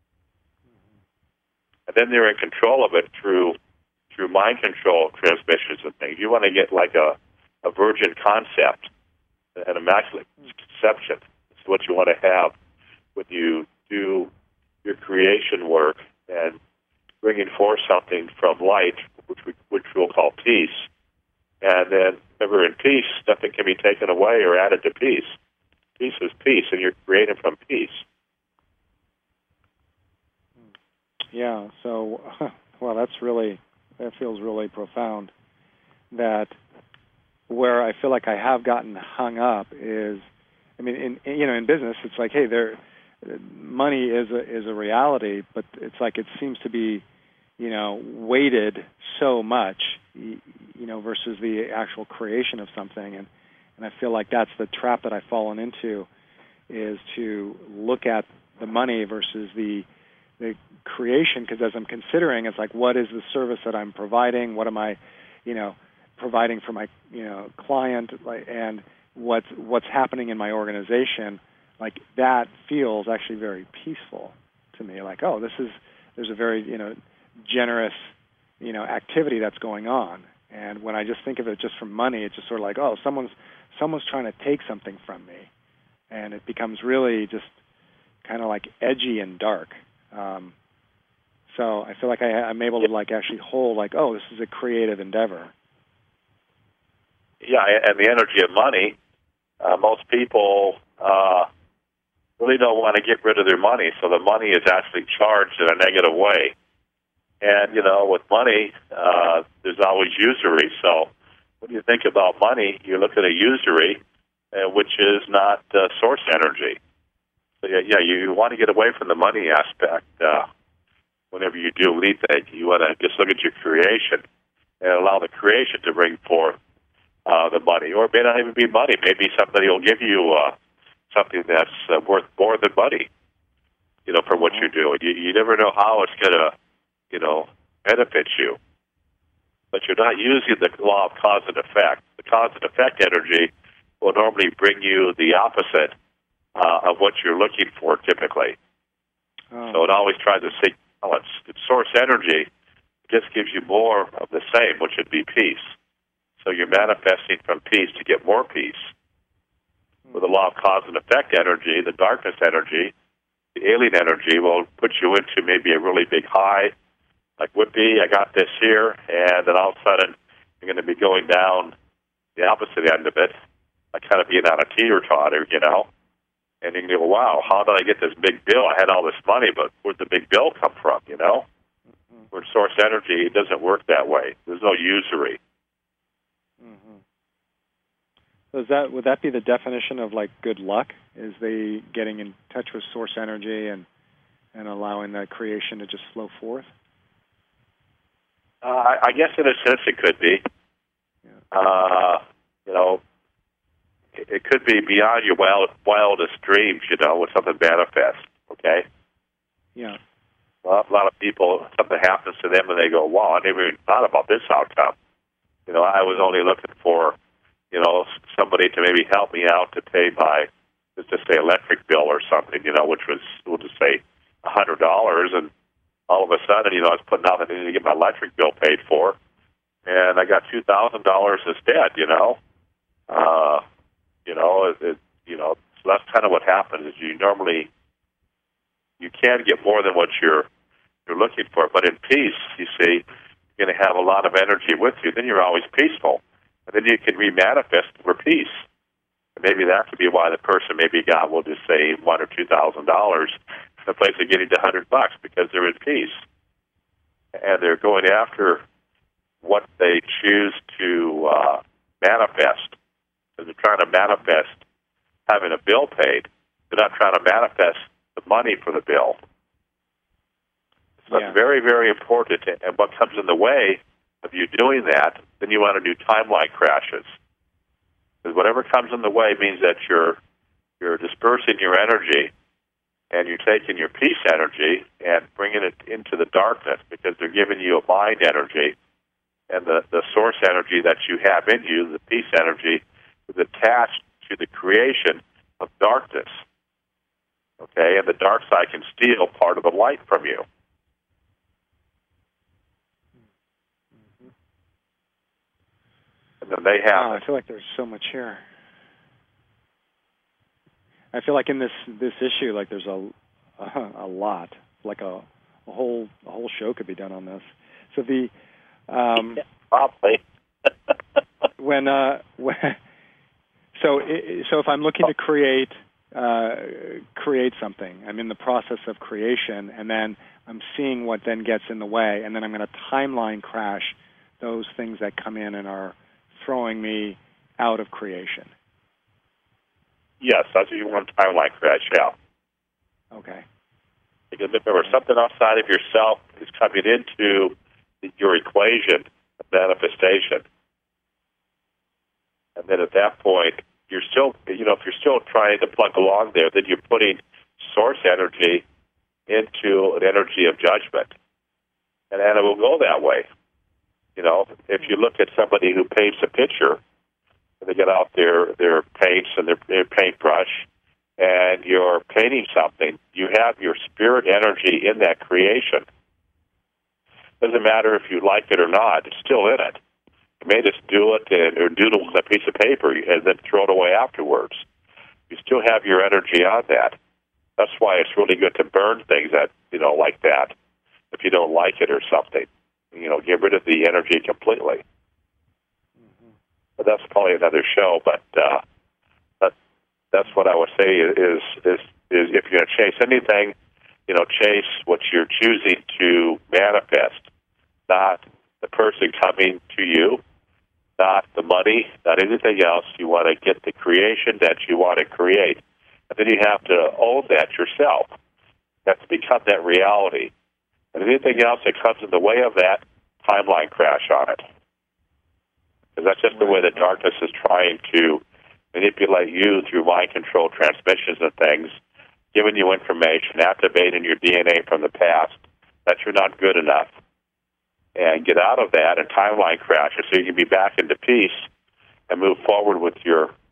And then they're in control of it through through mind control transmissions and things. You want to get like a, a virgin concept, an immaculate conception. It's what you want to have when you do your creation work and bringing forth something from light, which we which we'll call peace. And then, remember, in peace, nothing can be taken away or added to peace. Peace is peace, and you're created from peace. Yeah, so, well, that's really, that feels really profound. That where I feel like I have gotten hung up is, I mean, in, you know, in business, it's like, hey, there, money is a, is a reality, but it's like it seems to be, you know, weighted so much, you know, versus the actual creation of something. And, and I feel like that's the trap that I've fallen into, is to look at the money versus the the creation, because as I'm considering, it's like, what is the service that I'm providing? What am I, you know, providing for my, you know, client, like, and what's what's happening in my organization? Like, that feels actually very peaceful to me. Like, oh, this is, there's a very, you know, generous, you know, activity that's going on. And when I just think of it just from money, it's just sort of like, oh, someone's someone's trying to take something from me, and it becomes really just kind of like edgy and dark. Um, so I feel like I, I'm able to like actually hold like, oh, this is a creative endeavor. Yeah, and the energy of money, uh, most people uh, really don't want to get rid of their money, so the money is actually charged in a negative way. And, you know, with money, uh, there's always usury. So when you think about money, you look at a usury, uh, which is not uh, source energy. So, yeah, yeah, you want to get away from the money aspect. Uh, whenever you do anything, you want to just look at your creation and allow the creation to bring forth uh, the money. Or it may not even be money. Maybe somebody will give you uh, something that's uh, worth more than money, you know, for what you're doing. You, you never know how it's going to, you know, benefit you. But you're not using the law of cause and effect. The cause and effect energy will normally bring you the opposite uh, of what you're looking for typically. Oh. So it always tries to seek balance. It's source energy just gives you more of the same, which would be peace. So you're manifesting from peace to get more peace. With the law of cause and effect energy, the darkness energy, the alien energy will put you into maybe a really big high, like whippy, I got this here, and then all of a sudden you're going to be going down the opposite end of it, like kind of being on a teeter-totter, you know. And you can go, wow, how did I get this big bill? I had all this money, but where'd the big bill come from, you know? Mm-hmm. Where source energy, it doesn't work that way. There's no usury. Mm-hmm. So is that, would that be the definition of, like, good luck? Is they getting in touch with source energy and, and allowing that creation to just flow forth? Uh, I, I guess in a sense it could be. Yeah. Uh, you know, it, it could be beyond your wild, wildest dreams, you know, when something manifests, okay? Yeah. Well, a lot of people, something happens to them and they go, wow, I never even thought about this outcome. You know, I was only looking for, you know, somebody to maybe help me out to pay my, let's just say, electric bill or something, you know, which was, we'll just say, one hundred dollars, and all of a sudden, you know, I was putting out that I needed to get my electric bill paid for, and I got two thousand dollars instead, you know. Uh, you know, it, it, you know, so that's kind of what happens, is you normally, you can get more than what you're, you're looking for, but in peace, you see, you're going to have a lot of energy with you, then you're always peaceful. And then you can remanifest for peace. And maybe that could be why the person maybe got, we'll just say, one or two thousand dollars in the place of getting to a hundred bucks because they're in peace, and they're going after what they choose to uh, manifest. So they're trying to manifest having a bill paid. They're not trying to manifest the money for the bill. So yeah. It's very, very important. And what comes in the way of you doing that, then you want to do timeline crashes. Because whatever comes in the way means that you're you're dispersing your energy, and you're taking your peace energy and bringing it into the darkness, because they're giving you a mind energy, and the, the source energy that you have in you, the peace energy, is attached to the creation of darkness. Okay, and the dark side can steal part of the light from you. And then they have. Wow, I feel like there's so much here. I feel like in this this issue, like there's a a, a lot, like a, a whole a whole show could be done on this. So the um, yeah, probably when uh when, so it, so if I'm looking to create uh, create something, I'm in the process of creation, and then I'm seeing what then gets in the way, and then I'm going to timeline crash those things that come in and are throwing me out of creation. Yes, that's what you want to timeline crash out. Okay. Because remember, something outside of yourself is coming into your equation of manifestation. And then at that point, you're still, you know, if you're still trying to plug along there, then you're putting source energy into an energy of judgment. And, and it will go that way. You know, if you look at somebody who paints a picture, and they get out their, their paints and their, their paintbrush, and you're painting something, you have your spirit energy in that creation. Doesn't matter if you like it or not, it's still in it. You may just do it and, or doodle with a piece of paper and then throw it away afterwards. You still have your energy on that. That's why it's really good to burn things that, you know, like that, if you don't like it or something. You know, get rid of the energy completely. Mm-hmm. But that's probably another show. But uh, that, that's what I would say is, is is if you're going to chase anything, you know, chase what you're choosing to manifest, not the person coming to you, not the money, not anything else. You want to get the creation that you want to create. And then you have to own that yourself. You have to become that reality. And anything else that comes in the way of that, timeline crash on it. Because that's just the way the darkness is trying to manipulate you through mind control transmissions and things, giving you information, activating your D N A from the past, that you're not good enough. And get out of that and timeline crash so you can be back into peace and move forward with your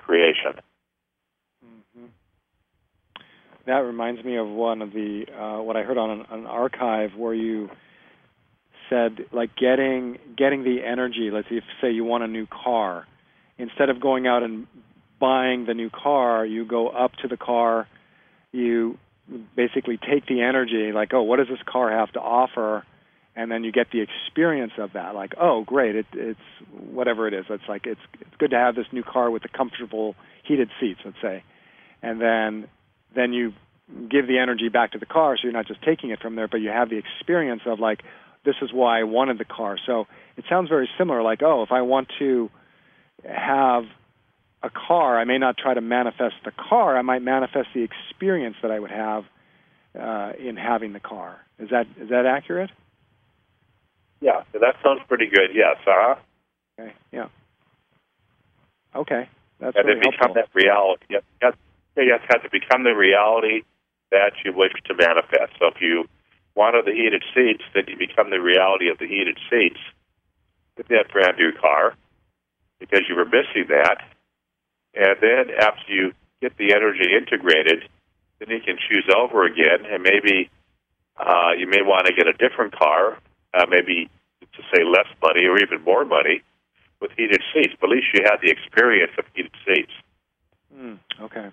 creation. Mm-hmm. That reminds me of one of the uh, what I heard on an, an archive where you said, like, getting getting the energy. Let's see, if, say you want a new car, instead of going out and buying the new car, you go up to the car, you basically take the energy, like, oh, what does this car have to offer? And then you get the experience of that, like, oh, great, it, it's whatever it is. It's like it's it's good to have this new car with the comfortable heated seats, let's say, and then then you give the energy back to the car, so you're not just taking it from there, but you have the experience of, like, this is why I wanted the car. So it sounds very similar, like, oh, if I want to have a car, I may not try to manifest the car, I might manifest the experience that I would have uh, in having the car. Is that is that accurate? Yeah, that sounds pretty good, yes. Uh-huh. Okay, yeah. Okay, that's and really then become helpful. that reality. You have, you have to become the reality that you wish to manifest. So if you wanted the heated seats, then you become the reality of the heated seats with that brand new car because you were missing that. And then after you get the energy integrated, then you can choose over again, and maybe uh, you may want to get a different car, uh, maybe to say less money or even more money with heated seats. But at least you had the experience of heated seats. Mm, okay.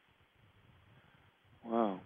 Wow.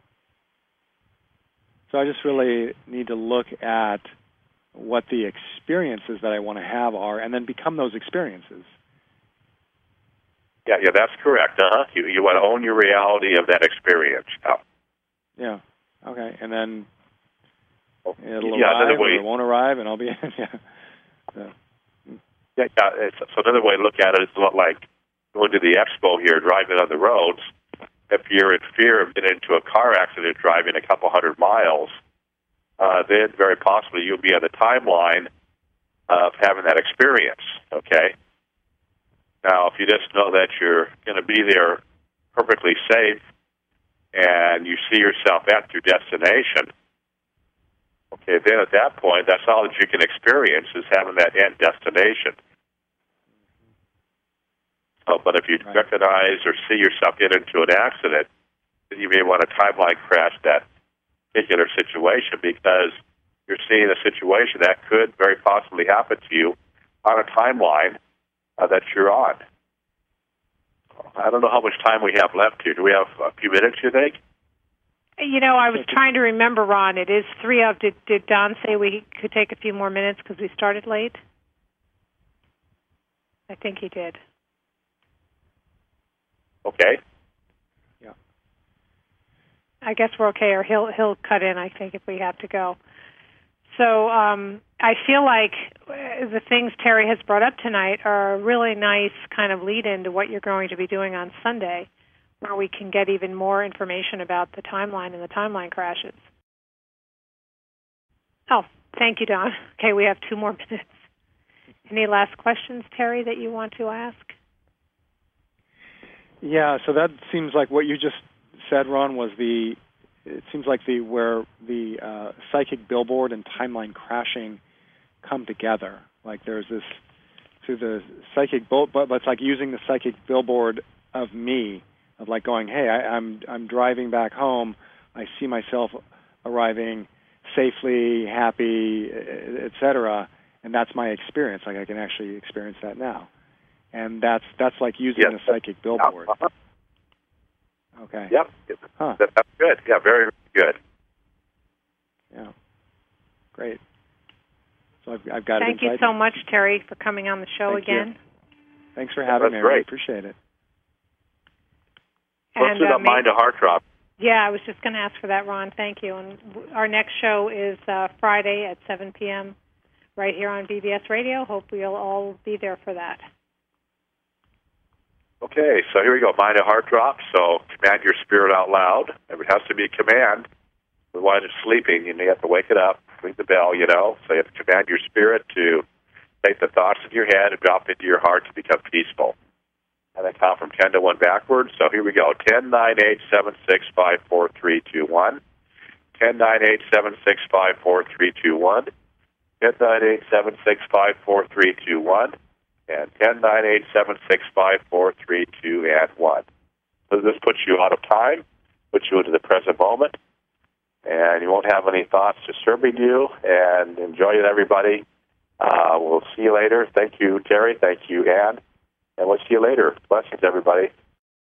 So I just really need to look at what the experiences that I want to have are, and then become those experiences. Yeah, yeah, that's correct. Uh-huh. You you want to own your reality of that experience. Yeah. Yeah. Okay. And then it'll yeah, arrive way, or it won't arrive, and I'll be yeah. So. Yeah, yeah. It's, so another way to look at it is a lot like going to the expo here, driving on the roads. If you're in fear of getting into a car accident driving a couple hundred miles, uh, then very possibly you'll be on the timeline of having that experience. Okay. Now, if you just know that you're going to be there perfectly safe and you see yourself at your destination, okay, then at that point, that's all that you can experience is having that end destination. So, but if you right. recognize or see yourself get into an accident, then you may want to timeline crash that particular situation because you're seeing a situation that could very possibly happen to you on a timeline Uh, that you're on. I don't know how much time we have left here. Do we have a few minutes, you think? You know, I was trying to remember, Ron. It is three of. Did, did Don say we could take a few more minutes because we started late? I think he did. Okay. Yeah. I guess we're okay, or he'll he'll cut in, I think, if we have to go. So um, I feel like the things Terry has brought up tonight are a really nice kind of lead-in to what you're going to be doing on Sunday, where we can get even more information about the timeline and the timeline crashes. Oh, thank you, Don. Okay, we have two more minutes. Any last questions, Terry, that you want to ask? Yeah, so that seems like what you just said, Ron, was the it seems like the where the uh, psychic billboard and timeline crashing come together. Like there's this through the psychic bill, but, but it's like using the psychic billboard of me, of like going, hey, I, I'm I'm driving back home. I see myself arriving safely, happy, et cetera, and that's my experience. Like I can actually experience that now, and that's that's like using yes. the psychic billboard. Uh-huh. Okay. Yep. Huh. That, that's good. Yeah, very, very good. Yeah. Great. So I've, I've got Thank it. Thank you so much, Terry, for coming on the show Thank again. You. Thanks for having that's me. I great. really appreciate it. Let's do uh, that Mind to Heart Drop. Yeah, I was just going to ask for that, Ron. Thank you. And our next show is uh, Friday at seven p.m. right here on B B S Radio. Hope we'll all be there for that. Okay, so here we go. Mind a Heart Drop. So command your spirit out loud. It has to be a command. While it's sleeping, you have to wake it up, ring the bell, you know. So you have to command your spirit to take the thoughts in your head and drop into your heart to become peaceful. And then count from ten to one backwards. So here we go. ten, nine, eight, seven, six, five, four, three, two, one. ten, nine, eight, seven, six, five, four, three, two, one. ten, nine, eight, seven, six, five, four, three, two, one. and ten nine eight seven six five four three two and one. So this puts you out of time, puts you into the present moment, and you won't have any thoughts disturbing you, and enjoy it, everybody. Uh, we'll see you later. Thank you, Terry. Thank you, Ann. And we'll see you later. Blessings, everybody.